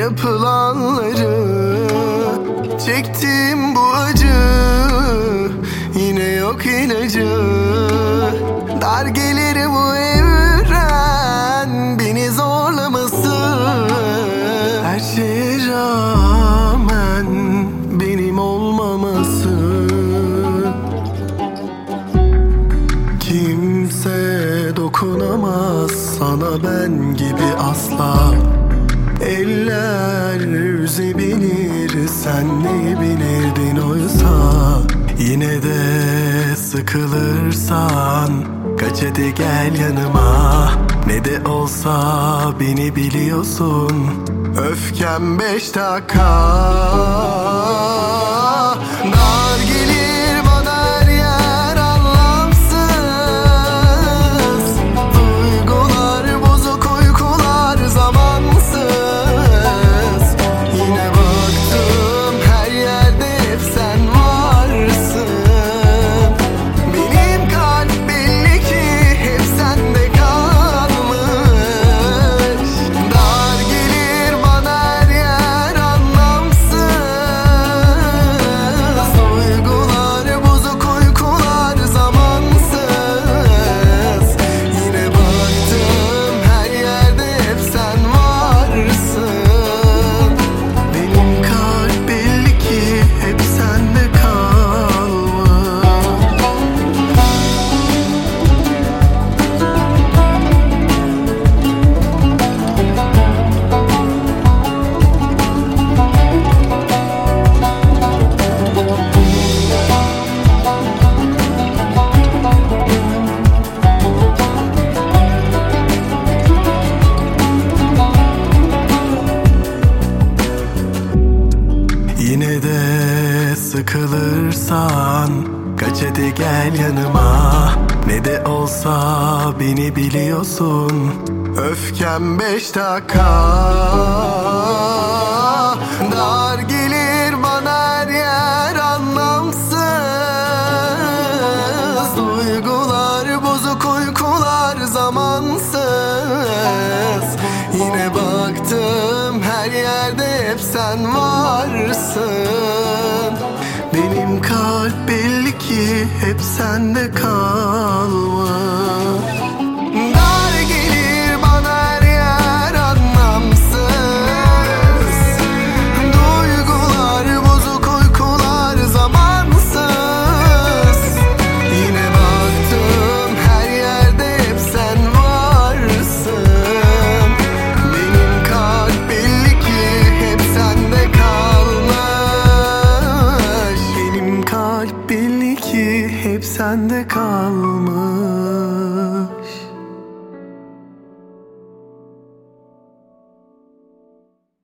yapılanları. Çektim bu acı, yine yok ilacı. Dar gelir bu evren beni zorlaması. Her şeye rağmen benim olmaması. Kimse dokunamaz sana ben gibi asla. Eller üzebilir, sen ne bilirdin oysa. Yine de sıkılırsan kaç hadi gel yanıma. Ne de olsa beni biliyorsun, öfkem 5 dakika. Dar gelir bana her yer anlamsız. Duygular bozuk, uykular zamansız. Yine baktım her yerde hep sen varsın. Benim kalp belli ki hep sende kalmış. Dar gelir bana her yer anlamsız. Duygular bozuk, uykular zamansız. Yine baktım her yerde hep sen varsın. Benim kalp belli ki hep sende kalmış. Yine de sıkılırsan kaç hadi gel yanıma. Ne de olsa beni biliyorsun, öfkem 5 dakika. Dar gelir bana her yer anlamsız. Duygular bozuk, uykular zamansız. Yine baktım her yerde hep sen varsın. Benim kalp belli ki hep sende kalmış. Dar gelir bana her yer anlamsız. Duygular bozuk, uykular zamansız. Yine baktım her yerde hep sen varsın. Benim kalp belli ki hep sende kalmış. Benim kalp belli ki hep sende kalmış.